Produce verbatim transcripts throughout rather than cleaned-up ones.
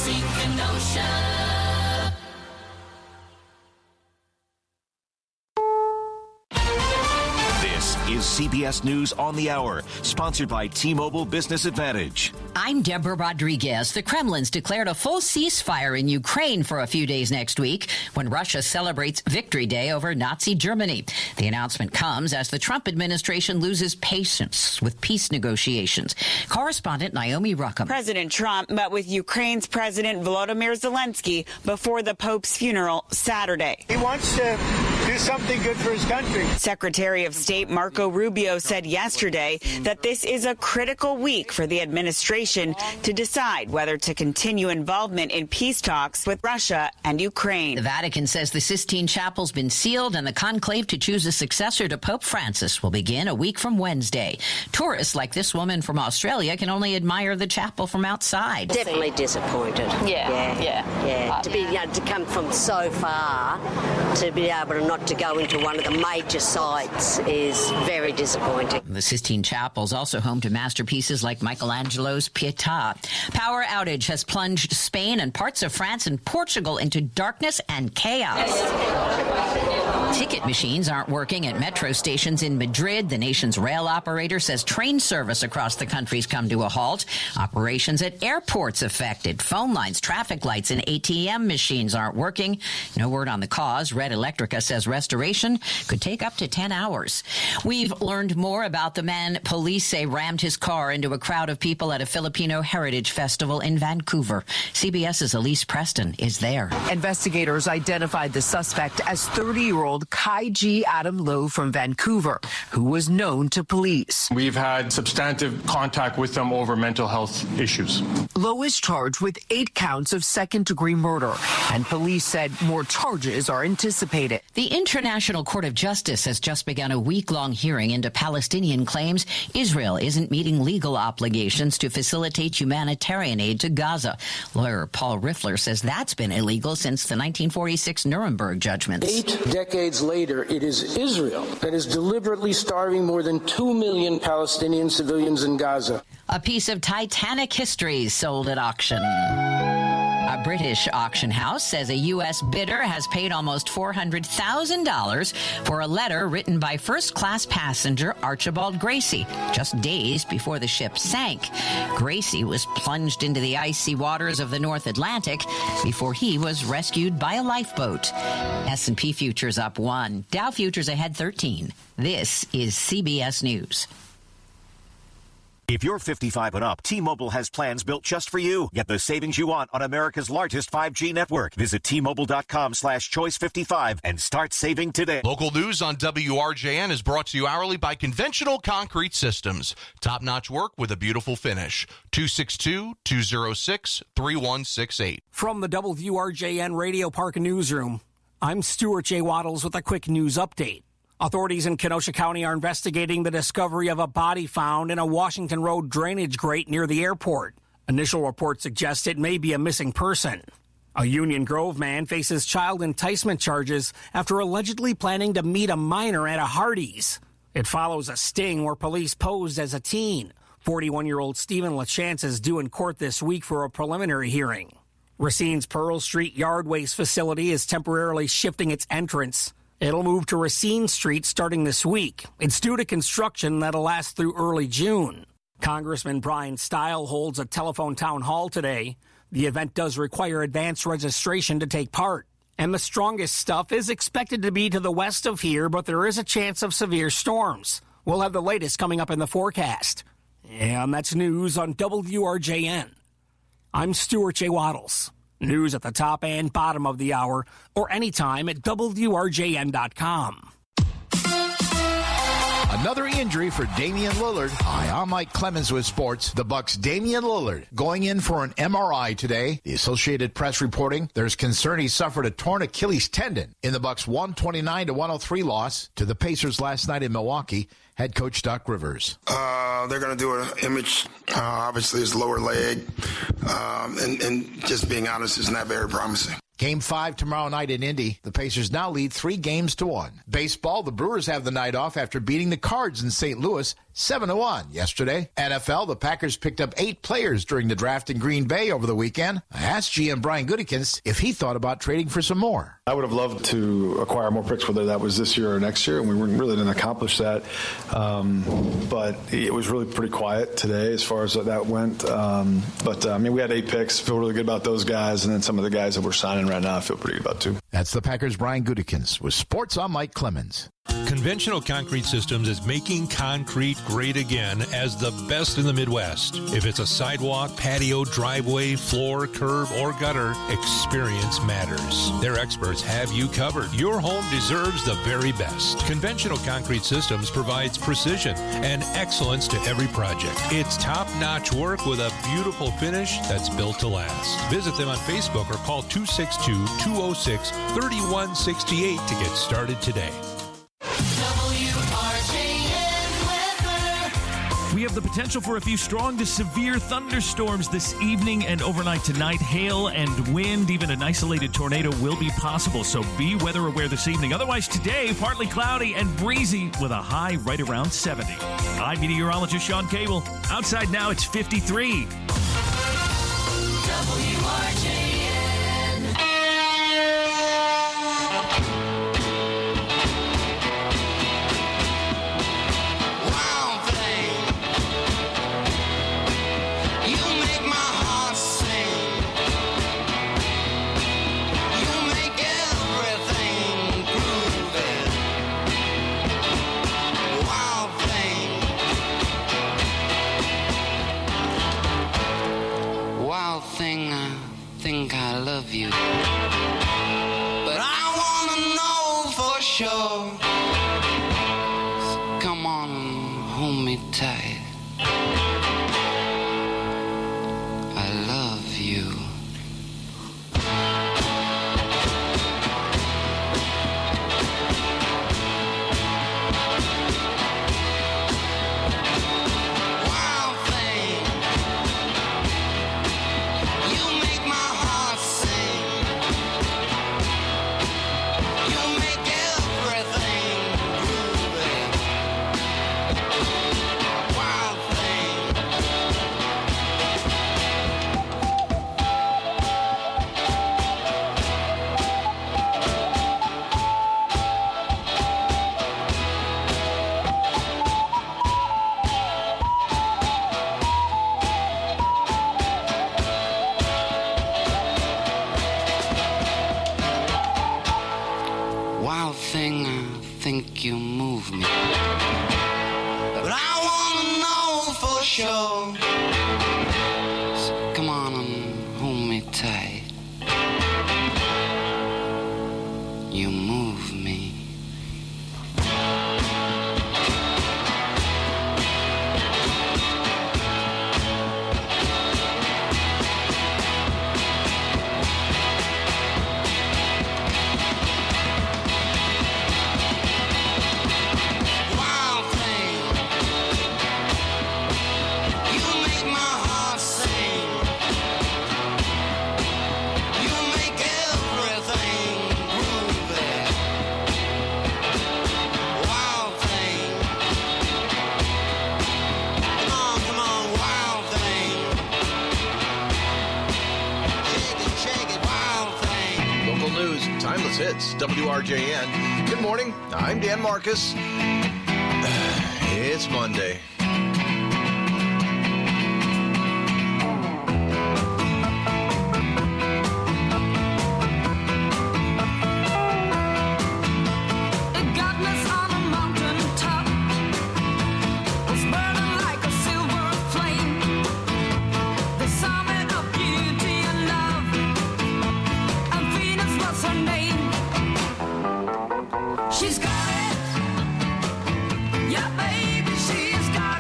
Chasing Kenosha. This is C B S News on the Hour, sponsored by T-Mobile Business Advantage. I'm Deborah Rodriguez. The Kremlin's declared a full ceasefire in Ukraine for a few days next week when Russia celebrates Victory Day over Nazi Germany. The announcement comes as the Trump administration loses patience with peace negotiations. Correspondent Naomi Ruckham. President Trump met with Ukraine's President Volodymyr Zelensky before the Pope's funeral Saturday. He wants to do something good for his country. Secretary of State Marco Rubio said yesterday that this is a critical week for the administration to decide whether to continue involvement in peace talks with Russia and Ukraine. The Vatican says the Sistine Chapel's been sealed and the conclave to choose a successor to Pope Francis will begin a week from Wednesday. Tourists like this woman from Australia can only admire the chapel from outside. Definitely disappointed. Yeah, yeah, yeah. yeah. To be, you know, to come from so far, to be able to not to go into one of the major sites is very disappointing. The Sistine Chapel is also home to masterpieces like Michelangelo's Pietà. Power outage has plunged Spain and parts of France and Portugal into darkness and chaos. Ticket machines aren't working at metro stations in Madrid. The nation's rail operator says train service across the country's come to a halt. Operations at airports affected. Phone lines, traffic lights, and A T M machines aren't working. No word on the cause. Red Electrica says restoration could take up to ten hours. We've learned more about the man police say rammed his car into a crowd of people at a Filipino Heritage Festival in Vancouver. CBS's Elise Preston is there. Investigators identified the suspect as thirty-year-old Kai G. Adam Lowe from Vancouver, who was known to police. We've had substantive contact with them over mental health issues. Lowe is charged with eight counts of second-degree murder, and police said more charges are anticipated. The International Court of Justice has just begun a week-long hearing into Palestinian claims Israel isn't meeting legal obligations to facilitate humanitarian aid to Gaza. Lawyer Paul Riffler says that's been illegal since the nineteen forty-six Nuremberg judgments. Eight decades later, it is Israel that is deliberately starving more than two million Palestinian civilians in Gaza. A piece of Titanic history sold at auction. A British auction house says a U S bidder has paid almost four hundred thousand dollars for a letter written by first-class passenger Archibald Gracie just days before the ship sank. Gracie was plunged into the icy waters of the North Atlantic before he was rescued by a lifeboat. S and P futures up one. Dow futures ahead thirteen. This is C B S News. If you're fifty-five and up, T-Mobile has plans built just for you. Get the savings you want on America's largest five G network. Visit T-Mobile.com slash choice 55 and start saving today. Local news on W R J N is brought to you hourly by Conventional Concrete Systems. Top-notch work with a beautiful finish. two six two, two oh six, three one six eight. From the W R J N Radio Park Newsroom, I'm Stuart J. Waddles with a quick news update. Authorities in Kenosha County are investigating the discovery of a body found in a Washington Road drainage grate near the airport. Initial reports suggest it may be a missing person. A Union Grove man faces child enticement charges after allegedly planning to meet a minor at a Hardee's. It follows a sting where police posed as a teen. forty-one-year-old Stephen LaChance is due in court this week for a preliminary hearing. Racine's Pearl Street Yard Waste facility is temporarily shifting its entrance. It'll move to Racine Street starting this week. It's due to construction that'll last through early June. Congressman Brian Stile holds a telephone town hall today. The event does require advance registration to take part. And the strongest stuff is expected to be to the west of here, but there is a chance of severe storms. We'll have the latest coming up in the forecast. And that's news on W R J N. I'm Stuart J. Waddles. News at the top and bottom of the hour, or anytime at W R J N dot com. Another injury for Damian Lillard. Hi, I'm Mike Clemens with sports. The Bucks' Damian Lillard going in for an M R I today. The Associated Press reporting there's concern he suffered a torn Achilles tendon in the Bucks' one twenty-nine to one oh three loss to the Pacers last night in Milwaukee. Head coach Doc Rivers. Uh, they're going to do an image. Uh, obviously, his lower leg. Um, and, and just being honest, it's not very promising. Game five tomorrow night in Indy. The Pacers now lead three games to one. Baseball, the Brewers have the night off after beating the Cards in Saint Louis seven to one yesterday. N F L, the Packers picked up eight players during the draft in Green Bay over the weekend. I asked G M Brian Gutekunst if he thought about trading for some more. I would have loved to acquire more picks, whether that was this year or next year, and we really didn't accomplish that. Um, but it was really pretty quiet today as far as that went. Um, but, uh, I mean, we had eight picks. Feel really good about those guys, and then some of the guys that we're signing right now I feel pretty good about, too. That's the Packers' Brian Gutekunst with Sports. I'm Mike Clemens. Conventional Concrete Systems is making concrete great again as the best in the Midwest. If it's a sidewalk, patio, driveway, floor, curb, or gutter, experience matters. Their experts have you covered. Your home deserves the very best. Conventional Concrete Systems provides precision and excellence to every project. It's top-notch work with a beautiful finish that's built to last. Visit them on Facebook or call two six two, two oh six, three one six eight to get started today. We have the potential for a few strong to severe thunderstorms this evening and overnight tonight. Hail and wind, even an isolated tornado will be possible, so be weather aware this evening. Otherwise, today, partly cloudy and breezy with a high right around seventy. I'm meteorologist Sean Cable. Outside now, it's fifty-three. W R J N. Thing, I think I love you, but I wanna know for sure. So come on and hold me tight. I love you. You move me, but I wanna know for sure. So come on and hold me tight. You move me. Hits, W R J N. Good morning. I'm Dan Marcus. It's Monday. She's got it. Yeah, baby, she's got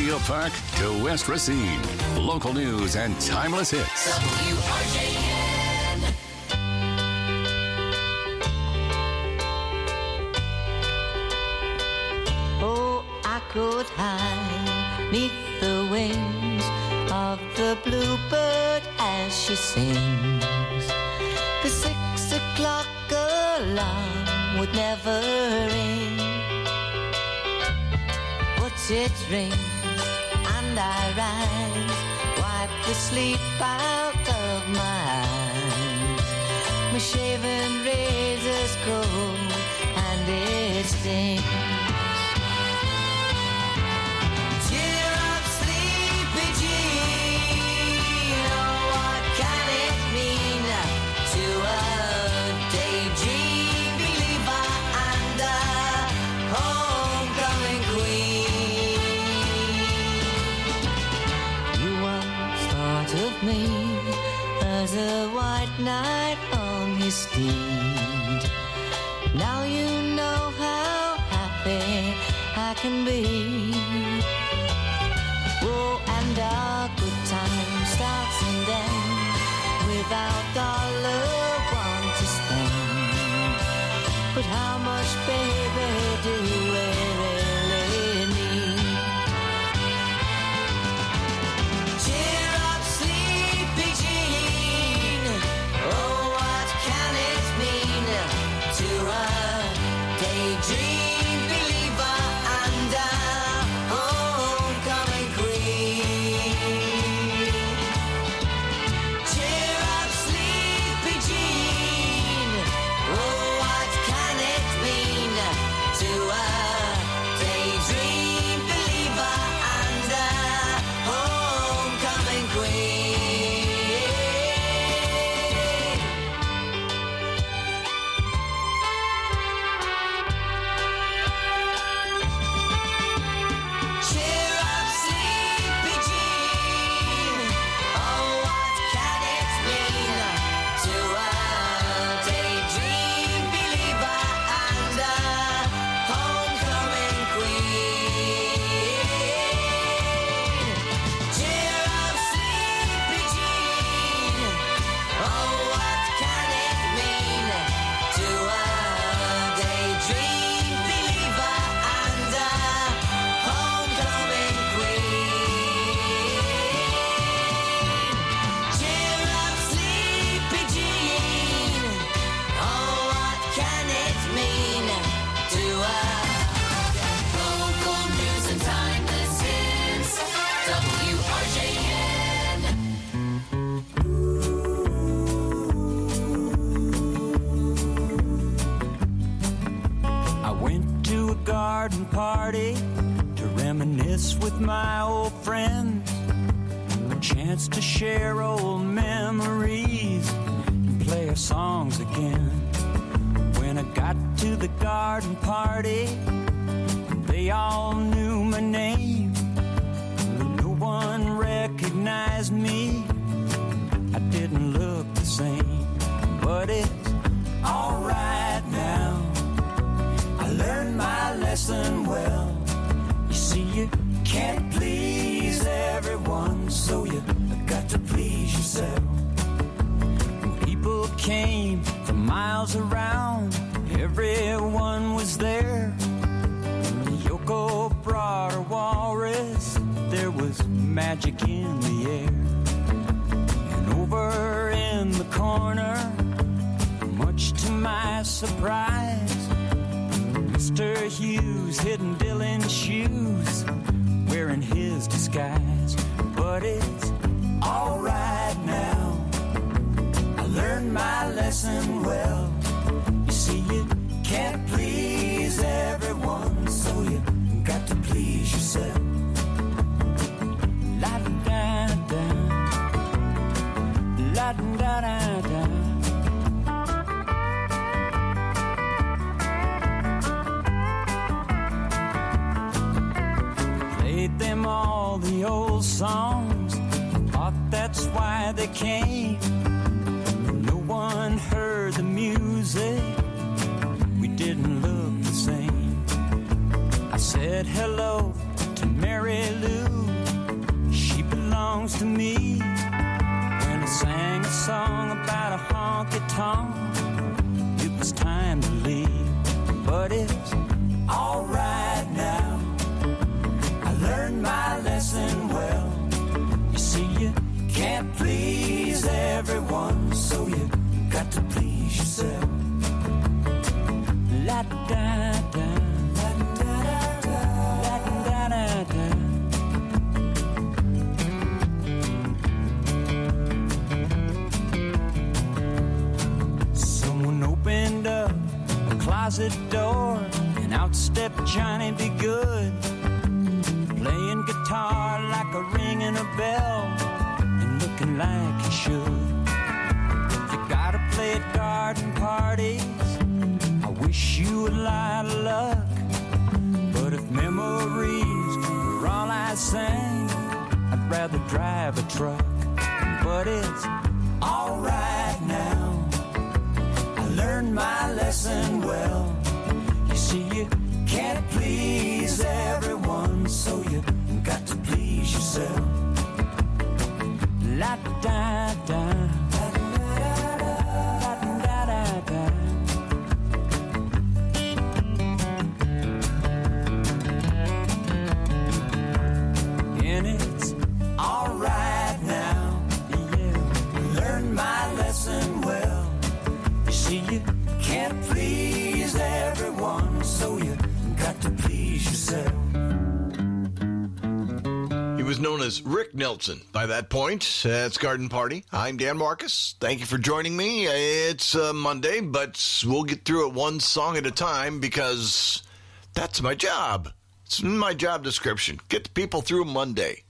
Radio Park to West Racine. Local news and timeless hits. W R J N. Oh, I could hide neath the wings of the bluebird as she sings. The six o'clock alarm would never ring, but it rings and I rise, wipe the sleep out of my eyes. My shaven razor's cold and it stings. Cheer up, sleepy Jean. Oh, what can it mean to a daydream believer and a homecoming queen? You once thought of me as a white knight on his steed. Now you know how happy I can be. Oh, and our good time starts and ends without dollar one to spend. But how much, baby, do we really need? Cheer up, sleepy Jean. Oh, what can it mean to a daydream believer and a homecoming queen? Cheer up, sleepy Jean. Oh, what can it mean to a daydream believer and a homecoming queen? Cheer up, sleepy Jean. Oh, what can it mean to a daydream believer and a homecoming queen? Cheer up, sleepy Jean. Oh, what can it mean to a daydream believer and a homecoming queen? Cheer up, sleepy Jean. Oh, what can it mean to a Local news and timeless hits. W R J N. I went to a garden party to reminisce with my old friends. A chance to share old memories and play our songs again. When I got to the garden party, they all knew my name. No one recognized me. I didn't look the same, but it's alright now. I learned my lesson well. You see, you can't please everyone, so you got to please yourself. When people came from miles around, everyone was there. Yoko brought her walrus, there was magic in the air. And over in the corner, much to my surprise, Mister Hughes hidden Dylan's shoes, wearing his disguise. But it's alright now. I learned my lesson well. You see, you can't please everyone, so you got to please yourself. La da da da, la da da da. Played them all the old songs, thought that's why they came. No one heard the music, we didn't look the same. I said hello to Mary Lou, belongs to me. When I sang a song about a honky-tonk, it was time to leave, but it's all right now. I learned my lesson well. You see, you can't please everyone, so you got to please yourself. La da da, la da da da, la da da da. Someone opened up a closet door, and out stepped Johnny B. Good, playing guitar like a ringing a bell, and looking like he should. If you gotta play at garden parties, I wish you a lot of luck. But if memories were all I sang, I'd rather drive a truck. But it's all right now. I learned my lesson well. You see, you can't please everyone, so you got to please yourself. La da da, la da da, la da da da. And it's all right now. Yeah, learned my lesson well. You see, you can't please everyone, so you got to please yourself. He was known as Rick Nelson by that point. That's Garden Party. I'm Dan Marcus. Thank you for joining me. It's uh, Monday, but we'll get through it one song at a time because that's my job. It's my job description. Get the people through Monday.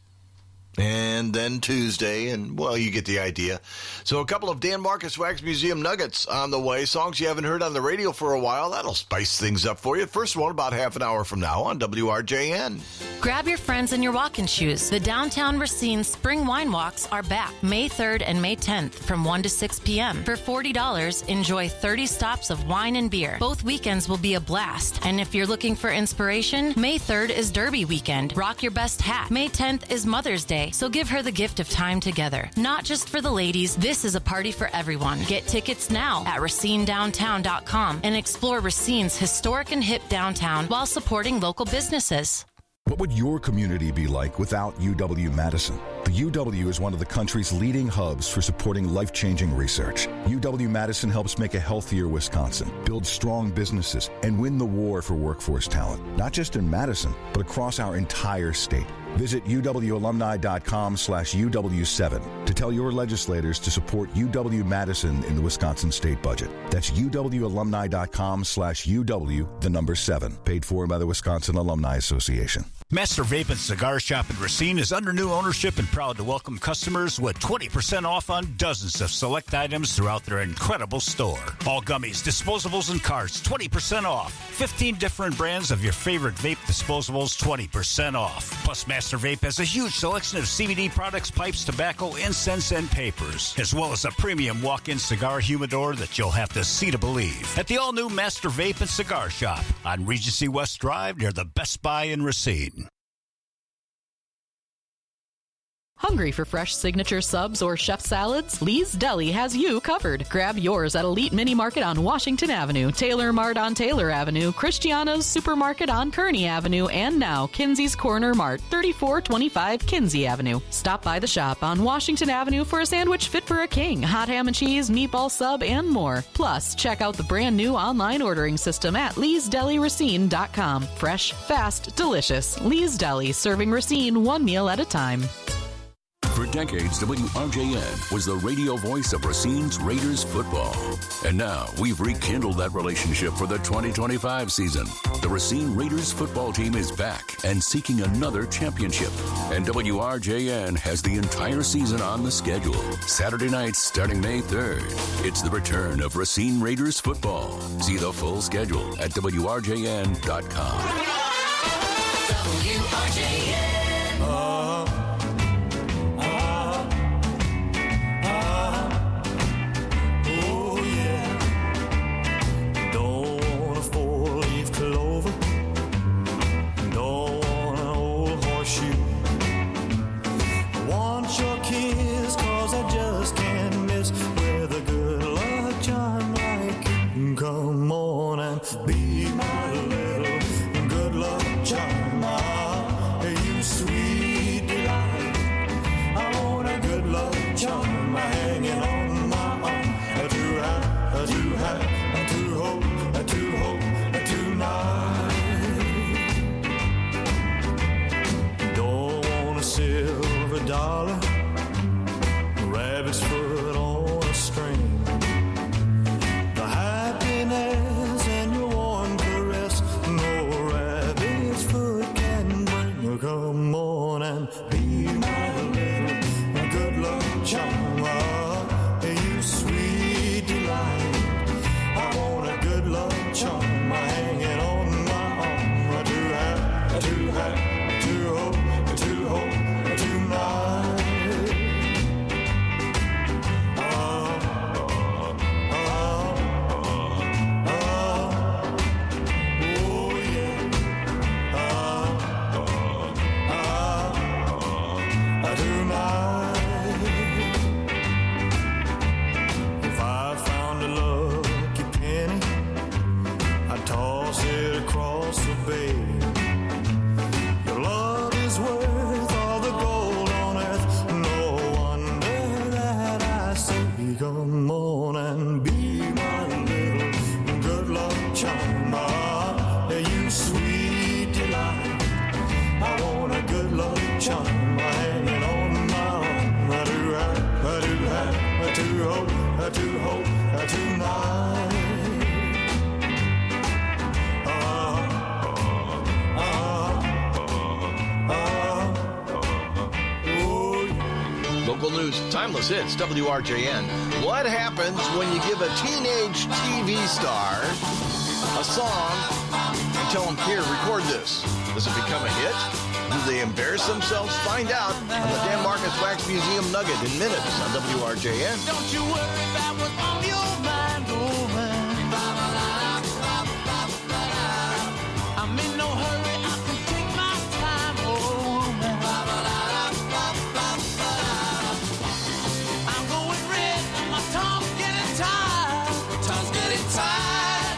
And then Tuesday, and, well, you get the idea. So a couple of Dan Marcus Wax Museum nuggets on the way. Songs you haven't heard on the radio for a while. That'll spice things up for you. First one about half an hour from now on W R J N. Grab your friends and your walking shoes. The Downtown Racine Spring Wine Walks are back May third and May tenth from one to six p.m. For forty dollars, enjoy thirty stops of wine and beer. Both weekends will be a blast. And if you're looking for inspiration, May third is Derby weekend. Rock your best hat. May tenth is Mother's Day, so give her the gift of time together. Not just for the ladies, this is a party for everyone. Get tickets now at racine downtown dot com and explore Racine's historic and hip downtown while supporting local businesses. What would your community be like without U W-Madison? The U W is one of the country's leading hubs for supporting life-changing research. U W-Madison helps make a healthier Wisconsin, build strong businesses, and win the war for workforce talent, not just in Madison, but across our entire state. Visit U W alumni dot com slash U W seven to tell your legislators to support U W-Madison in the Wisconsin state budget. That's U W alumni dot com slash U W, the number seven, paid for by the Wisconsin Alumni Association. Master Vape and Cigar Shop in Racine is under new ownership and proud to welcome customers with twenty percent off on dozens of select items throughout their incredible store. All gummies, disposables, and carts, twenty percent off. fifteen different brands of your favorite vape disposables, twenty percent off. Plus, Master Vape has a huge selection of C B D products, pipes, tobacco, incense, and papers, as well as a premium walk-in cigar humidor that you'll have to see to believe. At the all-new Master Vape and Cigar Shop on Regency West Drive near the Best Buy in Racine. Hungry for fresh signature subs or chef salads? Lee's Deli has you covered. Grab yours at Elite Mini Market on Washington Avenue, Taylor Mart on Taylor Avenue, Christiana's Supermarket on Kearney Avenue, and now Kinsey's Corner Mart, thirty-four twenty-five Kinsey Avenue. Stop by the shop on Washington Avenue for a sandwich fit for a king, hot ham and cheese, meatball sub, and more. Plus, check out the brand new online ordering system at lees deli racine dot com. Fresh, fast, delicious. Lee's Deli, serving Racine one meal at a time. For decades, W R J N was the radio voice of Racine's Raiders football. And now we've rekindled that relationship for the twenty twenty-five season. The Racine Raiders football team is back and seeking another championship. And W R J N has the entire season on the schedule. Saturday nights starting May third. It's the return of Racine Raiders football. See the full schedule at W R J N dot com. W R J N. Uh, Want your come on and be my little good luck charm. You sweet delight. I want a good luck charm hanging on my arm. I do have, I do have, I do hope, I do hope, tonight. Oh, oh, oh, oh, oh, yeah. Oh, oh, oh, tonight. If I found a lucky penny, I'd toss it across the bay. Your love is worth all the gold on earth. No wonder that I say, come on and be my little good luck charm. Ah, you sweet delight. I want a good luck charm hanging on my arm. I do have, I do have, I do hope, I do hope, I tonight. Local news, timeless hits, W R J N. What happens when you give a teenage T V star a song and tell them, here, record this? Does it become a hit? Do they embarrass themselves? Find out on the Dan Marcus Wax Museum Nugget in minutes on W R J N. Don't you worry about what's on your mind, oh man. I'm in no hurry, I can take my time, oh man. I'm going red and my tongue's getting tired. Tongue's getting tired.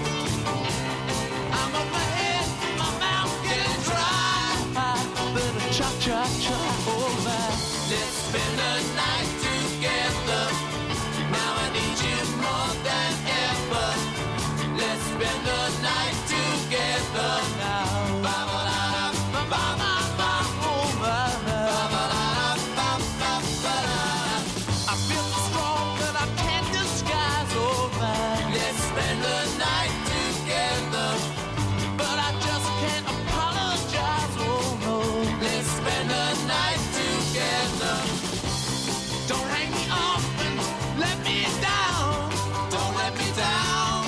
I'm up my head, my mouth's getting dry. Better cha cha cha, oh man. Let's spend the night together. Now I need you more than ever. Let's spend the night together now. Ba ba da ba ba ba ba oh ba ba ba ba ba ba. I feel so strong that I can't disguise, oh man. Let's spend the night together, but I just can't apologize, oh no. Let's spend the night together. Don't hang me off and let me down. Don't let me down.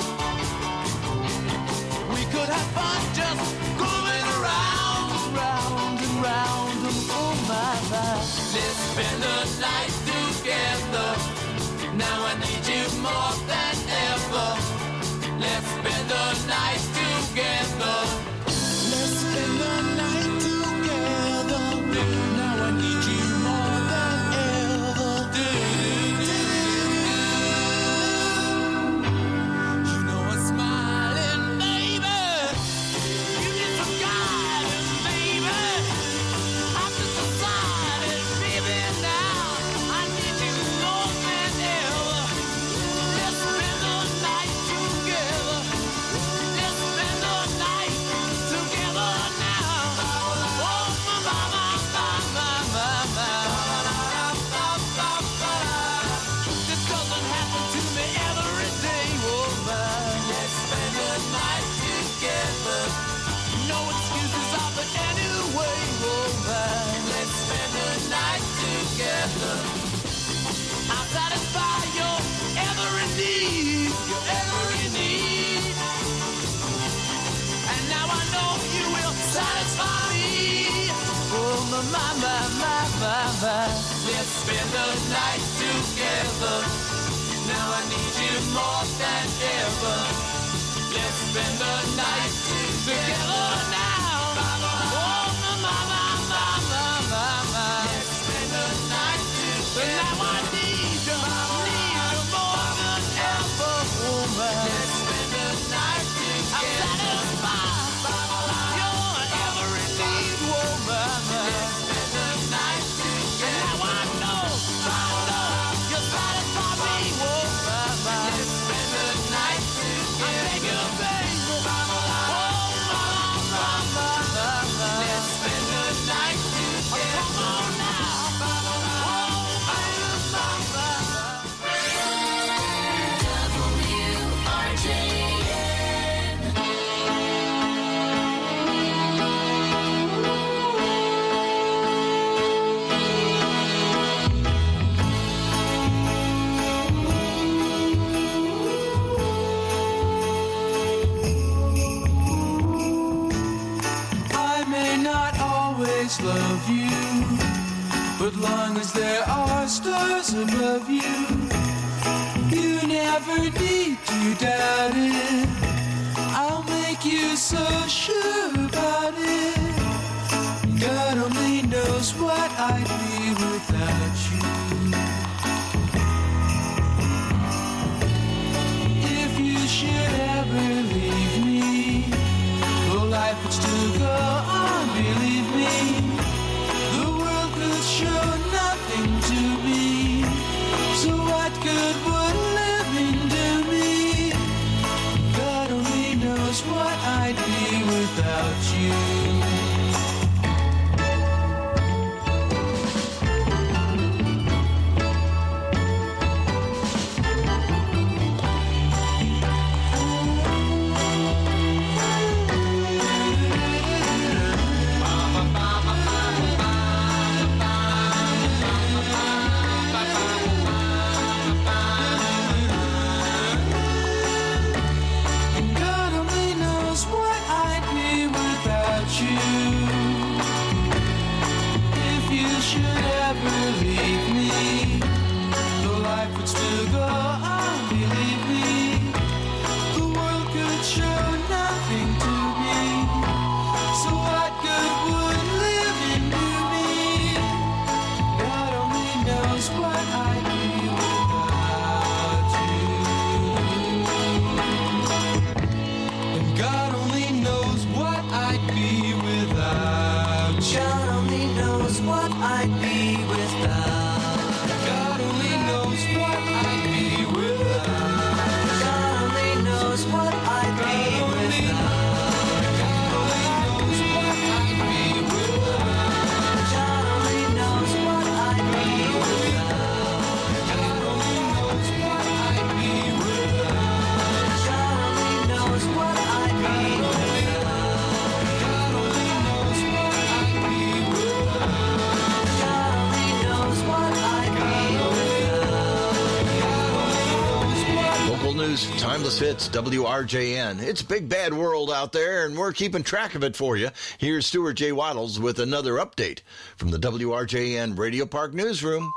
We could have fun just going around, round and round and oh my my. Let's spend the night together. Now I need you more than ever. Let's spend the night together. Let's spend the night together. Now I need you more than ever. You know I'm smiling, baby. You need some guidance, baby. I'm just decided, baby, now I need you more than ever. Let's spend the night together. Let's spend the night together now. Oh, my, my, my, my, my, my. This doesn't happen to me every day, oh man. Let's spend the night together. No excuses offered anyway, oh man. Let's spend the night together. I'll satisfy your every need, your every need. And now I know you will satisfy me. Oh my, my, my, my, my, my. Let's spend the night together. Now I need you more than ever. Let's spend the night together now. Oh my, my, my, my, my, my, my. Let's spend the night together. Now I need you, need you more than ever, woman. Let's spend the night together. I'm satisfied your every need, woman. Let's spend the night together. Now I know, I know you satisfy me, woman. Let's spend the night together. I beg you, baby. Oh, my, my, much love you, but long as there are stars above you, you never need to doubt it. I'll make you so sure about it. God only knows what I'd be without you. If you should ever leave me, well, life would still go on, believe me. The world could show nothing to me, so what good would living do me? God only knows what I'd be without you. Timeless hits, W R J N. It's a big bad world out there, and we're keeping track of it for you. Here's Stuart J. Waddles with another update from the W R J N Radio Park Newsroom.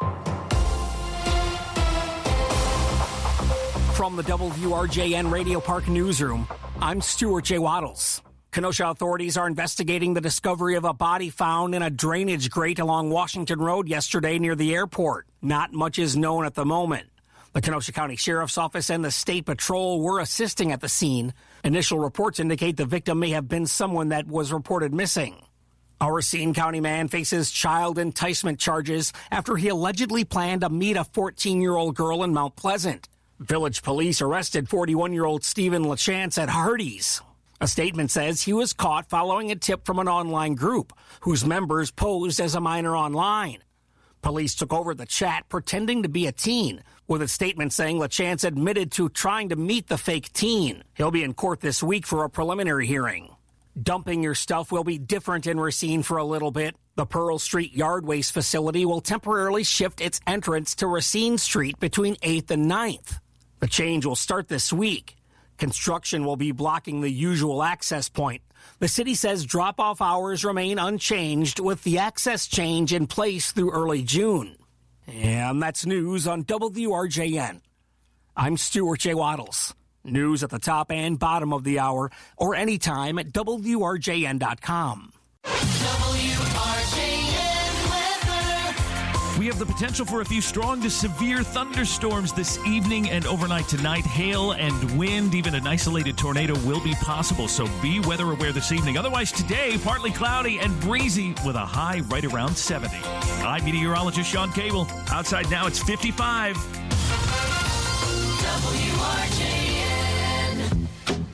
From the W R J N Radio Park Newsroom, I'm Stuart J. Waddles. Kenosha authorities are investigating the discovery of a body found in a drainage grate along Washington Road yesterday near the airport. Not much is known at the moment. The Kenosha County Sheriff's Office and the State Patrol were assisting at the scene. Initial reports indicate the victim may have been someone that was reported missing. A Racine County man faces child enticement charges after he allegedly planned to meet a fourteen-year-old girl in Mount Pleasant. Village police arrested forty-one-year-old Stephen LaChance at Hardee's. A statement says he was caught following a tip from an online group whose members posed as a minor online. Police took over the chat pretending to be a teen, with a statement saying LaChance admitted to trying to meet the fake teen. He'll be in court this week for a preliminary hearing. Dumping your stuff will be different in Racine for a little bit. The Pearl Street Yard Waste facility will temporarily shift its entrance to Racine Street between eighth and ninth. The change will start this week. Construction will be blocking the usual access point. The city says drop-off hours remain unchanged with the access change in place through early June. And that's news on W R J N. I'm Stuart J. Waddles. News at the top and bottom of the hour or anytime at W R J N dot com. W R J N weather. We have the potential for a few strong to severe thunderstorms this evening and overnight tonight. Hail and wind, even an isolated tornado will be possible, so be weather aware this evening. Otherwise, today, partly cloudy and breezy with a high right around seventy. I'm meteorologist Sean Cable. Outside now, it's fifty-five. W R J N.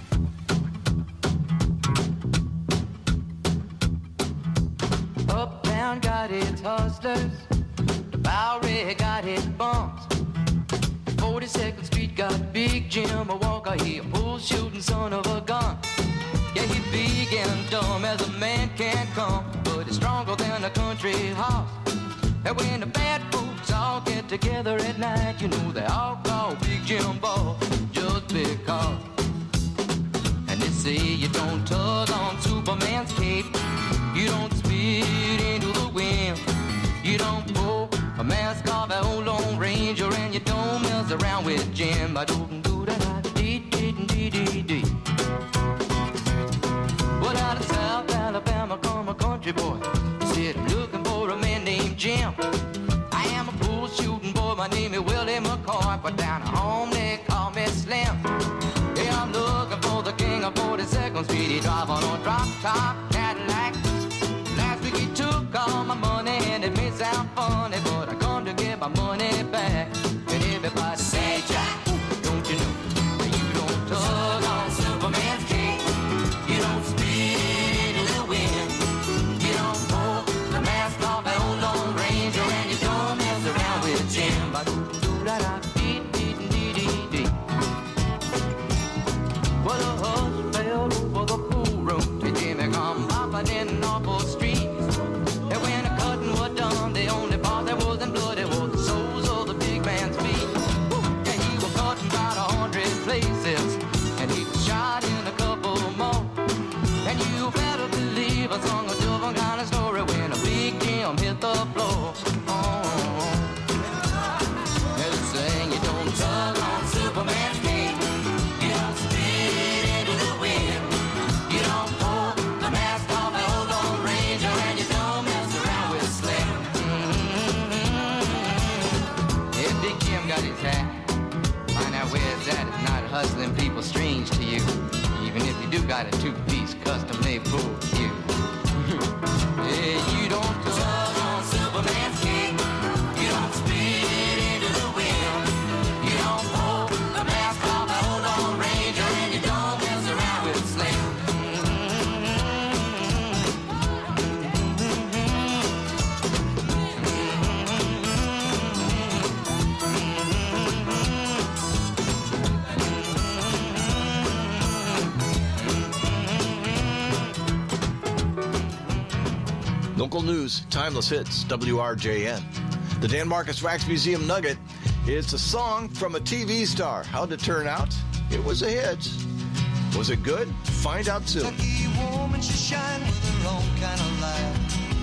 Uptown got its hustlers, the Bowery got its bumps. forty-second Street got Big Jim, a walker, he a bull shooting son of a gun. Yeah, he big and dumb as a man can come, but he's stronger than a country horse. And when the bad folks all get together at night, you know they all call Big Jim Ball just because. And they say you don't tug on Superman's cape, you don't speak spit into the wind. You don't pull a mask off an old Lone Ranger, and you don't mess around with Jim. I don't do that. Dee dee dee dee dee. Well, out of South Alabama come a country boy. Said I'm looking for a man named Jim. I am a bull shooting boy. My name is Willie McCoy, but down at home they call me Slim. Yeah, I'm looking for the king of forty-second Street. He drive on a drop top Cadillac. Last week he took all my money, and it may sound funny, but I come to get my money back. And everybody say, Jack, don't you know that you don't tug on Superman's cape? You don't spit into the wind. You don't pull the mask off an old Lone Ranger, and you don't mess around with Jim. Ba-do-do-da-da-dee-dee-dee-dee. Well, the hush fell over the pool room. And Jimmy come popping in an awful street. And when the cutting was done, the only part that wasn't bloody was the soles of the big man's feet. And he was cutting about a hundred places, and he was shot in a couple more. And you better believe I sung a different kind of story when a big Jim hit the floor. Oh, they're saying you don't tug on Superman's cape. You don't spit into the wind. You don't pull the mask off an old Lone Ranger, and you don't mess around with Slim. Mm-hmm. Yeah, Big Jim got his hat. Find out where it's at. It's not hustling people strange to you. Even if you do got a two-piece custom-made pool cue. Yeah, you don't tug on Superman's cape. You don't spit into the wind. You don't pull the mask off an old Lone Ranger, and you don't mess around with Slim. Local news, timeless hits, W R J N. The Dan Marcus Wax Museum Nugget is a song from a T V star. How'd it turn out? It was a hit. Was it good? Find out soon. Lucky woman, she shine with her own kind of light.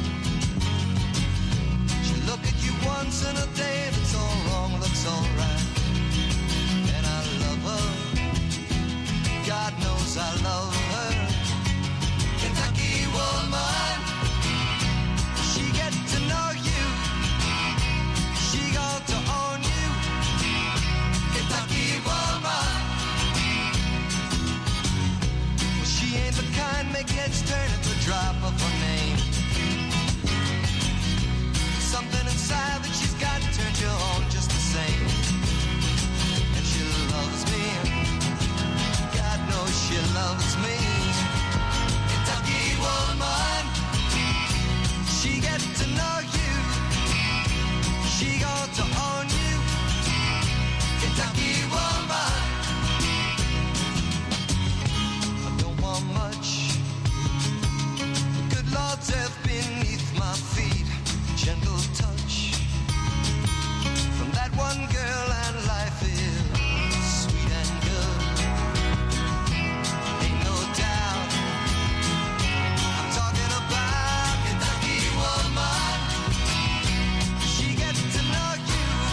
She look at you once in a day, if it's all wrong, looks all right. And I love her. God knows I love her. Kentucky woman, she get to know you. She got to own you. Kentucky woman. Well, she ain't the kind make heads turn at the drop of her name. Something inside that she's got turned you on just the same. And she loves me. God knows she loves me. Kentucky woman, she get to know you. She got to own you. Kentucky woman. I don't want much. The good Lord's earth beneath my feet. Gentle touch from that one girl, and life is sweet and good. Ain't no doubt. I'm talking about Kentucky woman. She gets to know you.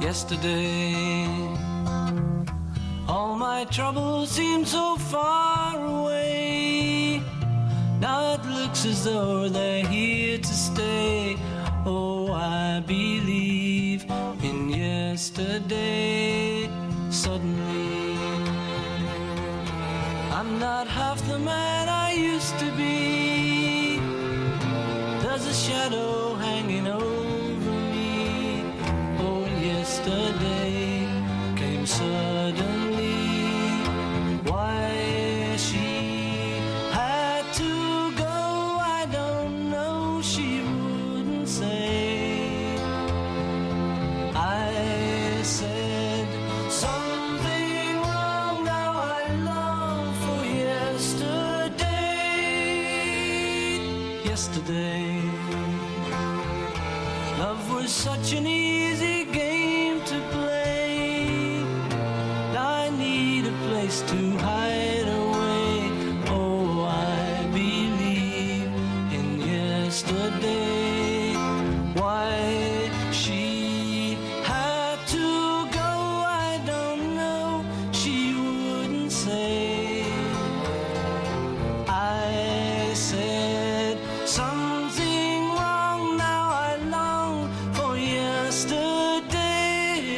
yesterday. All my troubles seem so far away. Now it looks as though they're here to stay. Oh, I believe in yesterday. Suddenly, I'm not half the man I used to be. There's a shadow hanging over me. Oh, yesterday came suddenly. Why she had to go, I don't know, she wouldn't say. I said something wrong, now I long for yesterday. Yesterday, love was such an easy game to play. Now I need a place to hide away. Oh, I believe in yesterday. Why she had to go, I don't know, she wouldn't say. I said something wrong, now I long for yesterday.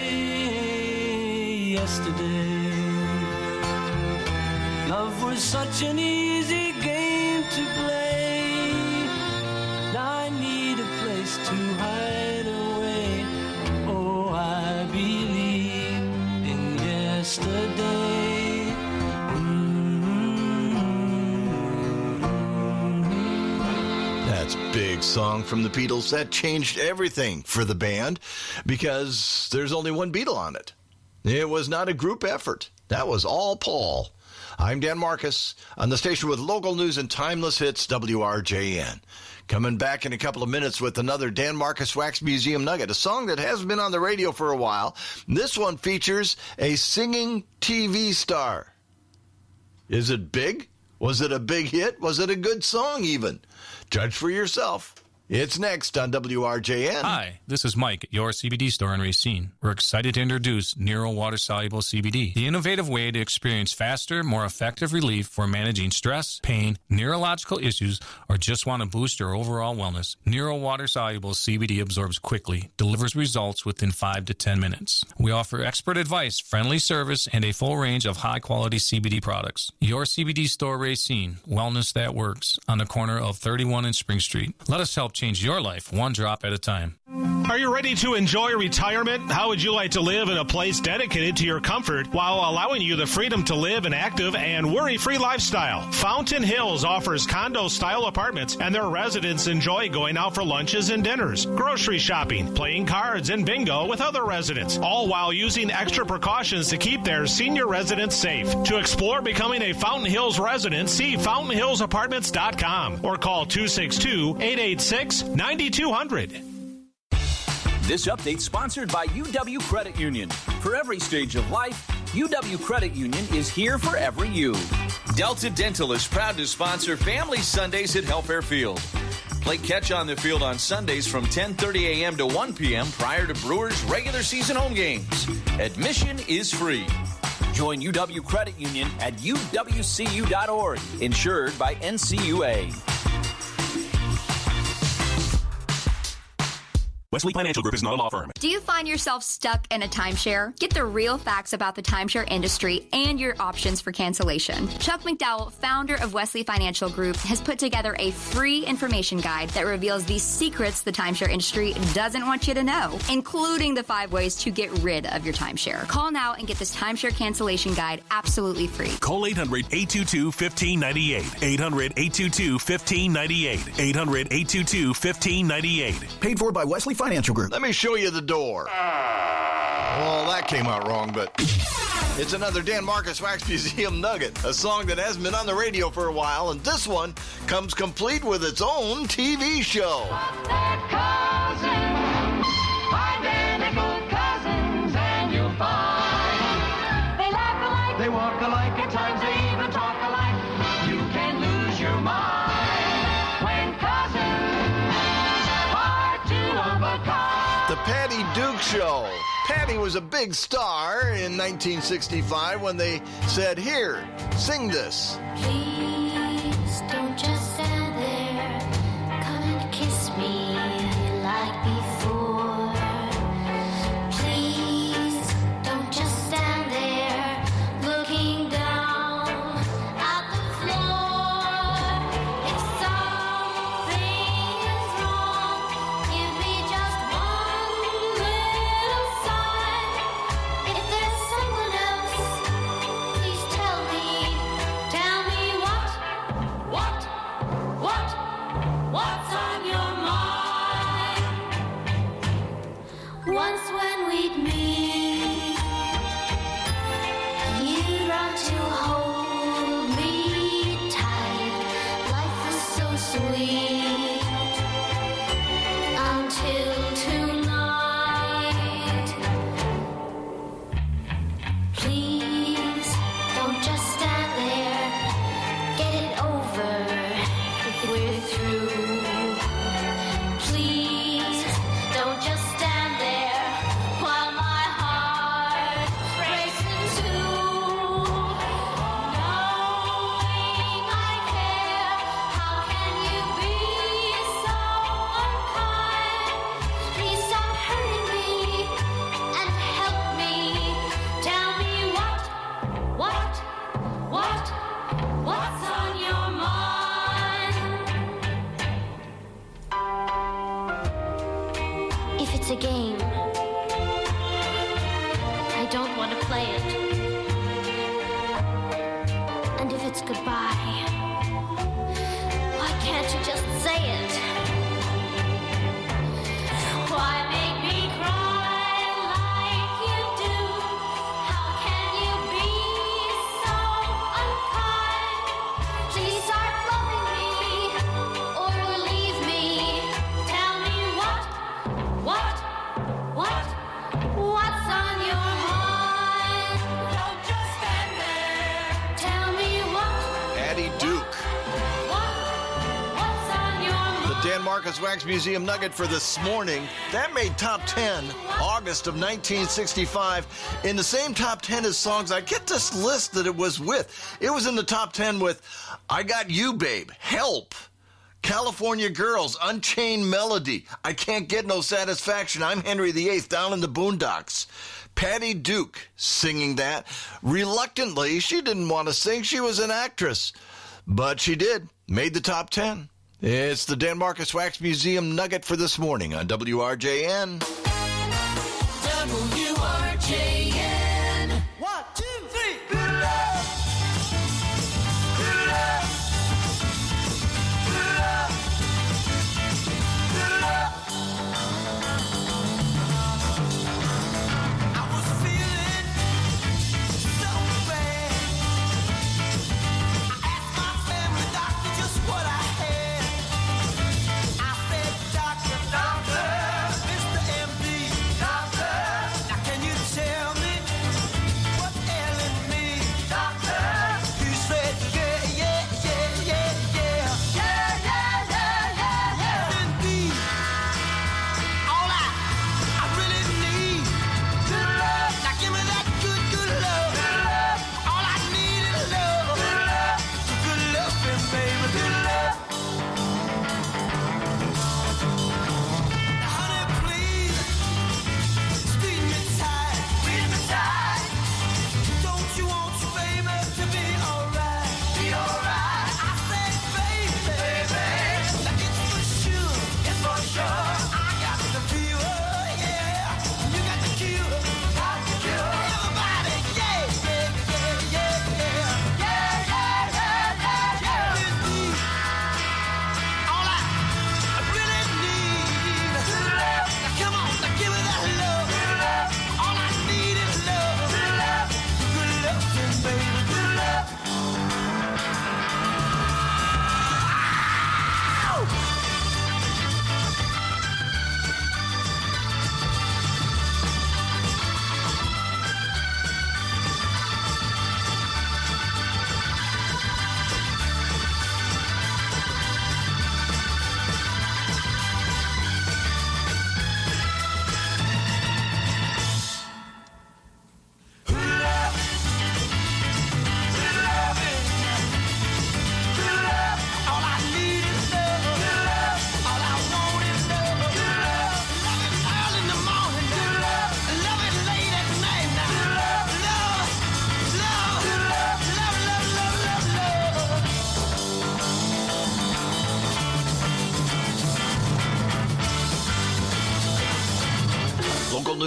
Yesterday, love was such an easy game to play. Now I need a place to hide away. Oh, I believe in yesterday. That's a big song from the Beatles. That changed everything for the band because there's only one Beatle on it. It was not a group effort. That was all Paul. I'm Dan Marcus on the station with local news and timeless hits, W R J N. Coming back in a couple of minutes with another Dan Marcus Wax Museum Nugget, a song that hasn't been on the radio for a while. This one features a singing T V star. Is it big? Was it a big hit? Was it a good song even? Judge for yourself. It's next on W R J N. Hi, this is Mike at your C B D store in Racine. We're excited to introduce Nero Water Soluble C B D, the innovative way to experience faster, more effective relief for managing stress, pain, neurological issues, or just want to boost your overall wellness. Nero Water Soluble C B D absorbs quickly, delivers results within five to ten minutes. We offer expert advice, friendly service, and a full range of high-quality C B D products. Your C B D store Racine, wellness that works, on the corner of thirty-one and Spring Street. Let us help change your life one drop at a time. Are you ready to enjoy retirement? How would you like to live in a place dedicated to your comfort while allowing you the freedom to live an active and worry-free lifestyle? Fountain Hills offers condo-style apartments, and their residents enjoy going out for lunches and dinners, grocery shopping, playing cards, and bingo with other residents, all while using extra precautions to keep their senior residents safe. To explore becoming a Fountain Hills resident, see fountain hills apartments dot com or call two six two, eight eight six, nine two zero zero. This update sponsored by U W Credit Union. For every stage of life, U W Credit Union is here for every you. Delta Dental is proud to sponsor Family Sundays at Hellfair Field. Play catch on the field on Sundays from ten thirty a.m. to one p.m. prior to Brewers' regular season home games. Admission is free. Join U W Credit Union at U W C U dot org, insured by N C U A. Wesley Financial Group is not a law firm. Do you find yourself stuck in a timeshare? Get the real facts about the timeshare industry and your options for cancellation. Chuck McDowell, founder of Wesley Financial Group, has put together a free information guide that reveals the secrets the timeshare industry doesn't want you to know, including the five ways to get rid of your timeshare. Call now and get this timeshare cancellation guide absolutely free. Call eight hundred, eight two two, one five nine eight. eight hundred, eight two two, one five nine eight. eight hundred, eight two two, one five nine eight. Paid for by Wesley Financial Group. Let me show you the door. Well, that came out wrong, but it's another Dan Marcus Wax Museum Nugget, a song that hasn't been on the radio for a while, and this one comes complete with its own T V show. Cousins, identical cousins, and you'll find they laugh alike, they walk alike, at times they even talk alike. You can lose your mind when cousins are two of a kind. The Patty Duke Show. Patty was a big star in nineteen sixty-five when they said, "Here, sing this." Please don't just stand there. Come and kiss me like before. Please don't just stand there looking down at the floor. If something is wrong, give me just one little sign. If there's someone else, please tell me. Tell me what, what, what, what's on your mind? Once when we'd meet, you'd run to hold me tight. Life was so sweet until tonight. Please don't just stand there. Get it over if we're through. Please don't just stand there while my heart breaks in two. Knowing I care, how can you be so unkind? Please stop hurting me and help me. Tell me what, what, what, what's on your mind? If it's a game, I don't want to play it. And if it's goodbye, why can't you just say it? Why make me cry like you do? How can you be so unkind? Please start loving me or leave me. Tell me what, what, what, what's on your mind? Don't just stand there. Tell me what, Patty Duke. what, what's on your mind? The Dan Marcus Wax Museum Nugget for this morning. That made top ten, August of nineteen sixty-five. In the same top ten as songs, I get this list that it was with. It was in the top ten with I Got You, Babe, Help, California Girls, Unchained Melody, I Can't Get No Satisfaction, I'm Henry the Eighth, Down in the Boondocks. Patty Duke singing that. Reluctantly, she didn't want to sing. She was an actress. But she did. Made the top ten. It's the Dan Marcus Wax Museum Nugget for this morning on W R J N. W R J N. One, two, three. Good luck. Good luck. Good luck. Good luck. I was feeling so bad. I asked my family doctor just what I had. I said, Doctor, doctor, Mister M D,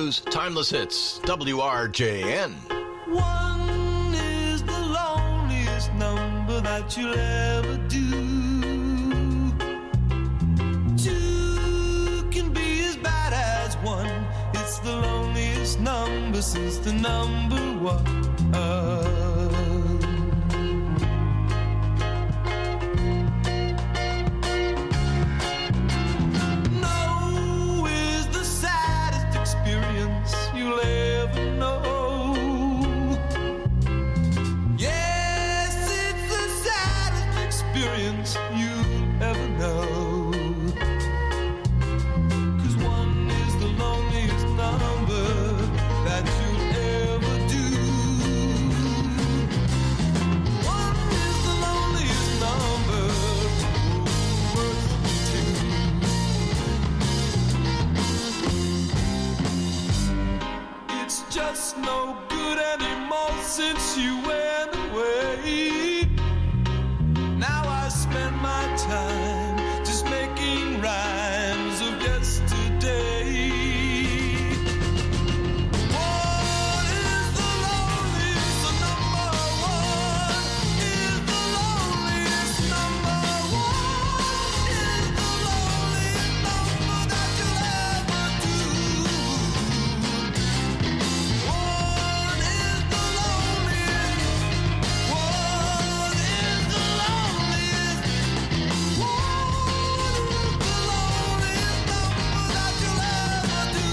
News Timeless Hits, W R J N. One is the loneliest number that you'll ever do. Two can be as bad as one. It's the loneliest number since the number one. No is the saddest experience you'll ever know. Yes, it's the saddest experience you'll ever know. 'Cause one is the loneliest number that you'll ever do. One is the loneliest number, worth two. It's just no good anymore since you went away. Now I spend my time just making rhymes of yesterday. One is the loneliest, the number one is the loneliest number. One is the loneliest number that you'll ever do. One is the loneliest. One is the loneliest. One is the loneliest number that you'll ever do.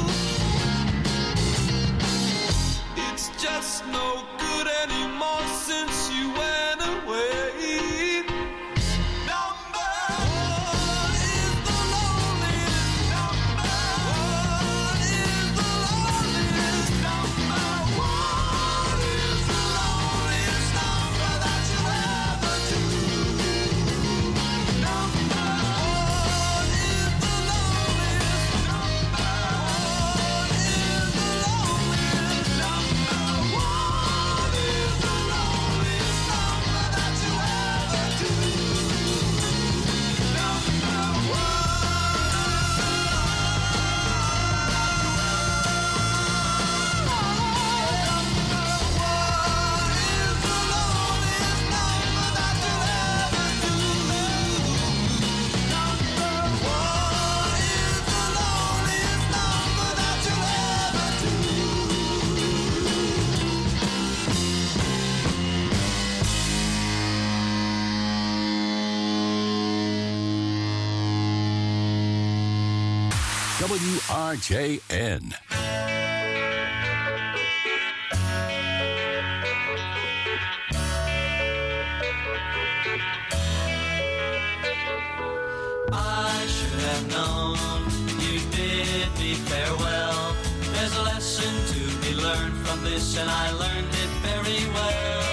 It's just no good anymore since you went away. Number one is the loneliest. Number one is the loneliest. Number one is the loneliest number that you'll ever do. Number one is the loneliest. Number one is the loneliest. Number one is the loneliest number that you ever do. Number one. W R J N. I should have known you bid me farewell. There's a lesson to be learned from this, and I learned it very well.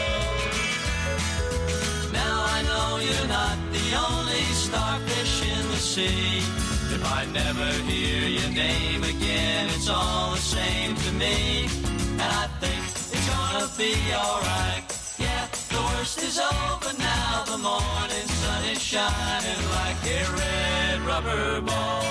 Now I know you're not the only starfish in the sea. If I never hear your name again, it's all the same to me. And I think it's gonna be alright. Yeah, the worst is over now. The morning sun is shining like a red rubber ball.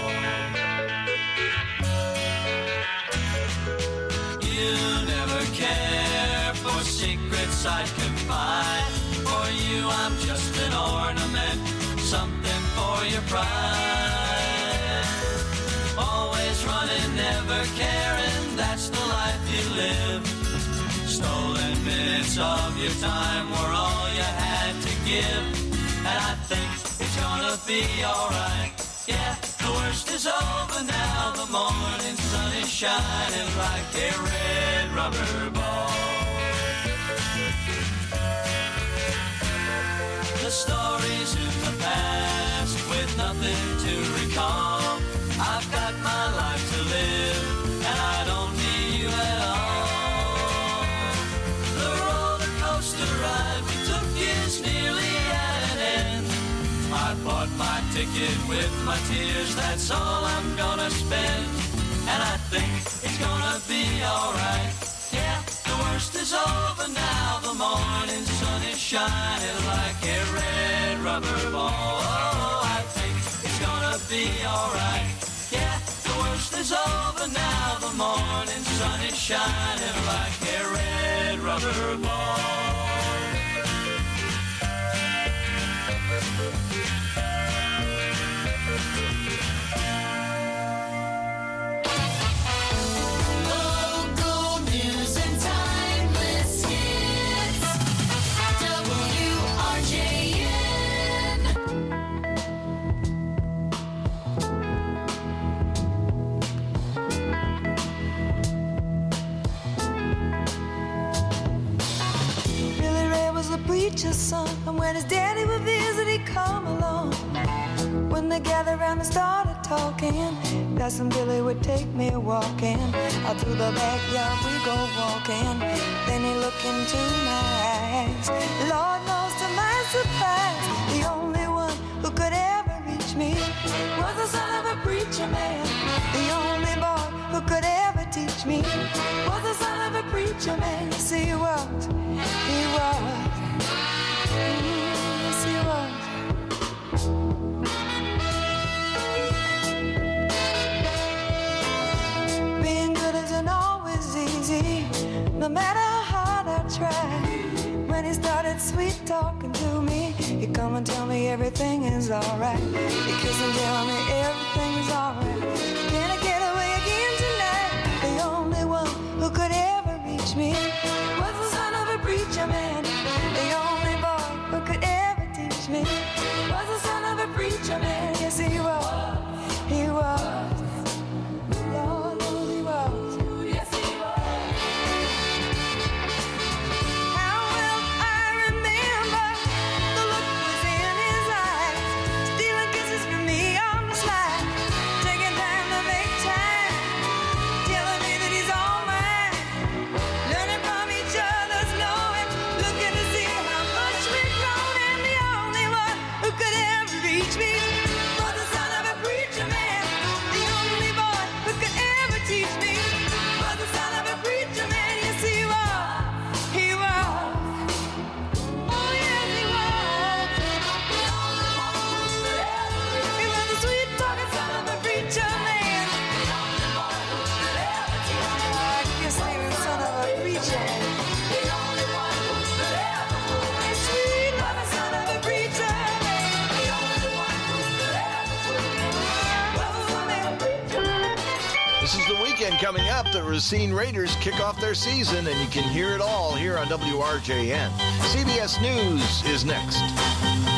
You never care for secrets I'd confide. For you I'm just an ornament, something for your pride. Always running, never caring, that's the life you live. Stolen minutes of your time were all you had to give. And I think it's gonna be alright. Yeah, the worst is over now. The morning sun is shining like a red rubber ball. The stories in the past with nothing to recall. I've got my life to live, and I don't need you at all. The roller coaster ride we took is nearly at an end. I bought my ticket with my tears, that's all I'm gonna spend. And I think it's gonna be alright. Yeah, the worst is over now. The morning sun is shining like a red rubber ball. Oh, I think it's gonna be alright. Yeah, the worst worst is over now. The morning sun is shining like a red rubber ball. Local news and timeless hits. W R J N. Billy Ray was a preacher's son, and when his daddy would visit, he'd come along. When they gathered around and started talking, that's when Billy would take me walking. Out through the backyard we go walking. Then he looked into my eyes. Lord knows to my surprise, the only one who could ever reach me was the son of a preacher man. The only boy who could ever teach me was the son of a preacher man. Yes, he was. He was. Yes, he was. Being good isn't always easy, no matter how hard I try. When he started sweet talking to me, he'd come and tell me everything is alright. He'd kiss and tell me everything is alright. Can I get away again tonight? The only one who could ever reach me was the son of a preacher man. The only boy who could ever teach me was the son of a preacher man. Yes, he was. He was. Lord knows he was. Yes, he was. How well I remember the look was in his eyes, stealing kisses from me on the slide, taking time to make time, telling me that he's all mine, learning from each other's knowing, looking to see how much we've grown, and the only one who could ever reach me was the son of a preacher man. The only boy who could ever teach me was the son of a preacher man. Yes, he was. He was. Oh, yes, he was. He was the sweet talking son of a preacher man. I guess he was son of a preacher. Sweet loving son of a preacher This is the weekend coming up. The Racine Raiders kick off their season, and you can hear it all here on W R J N. C B S News is next.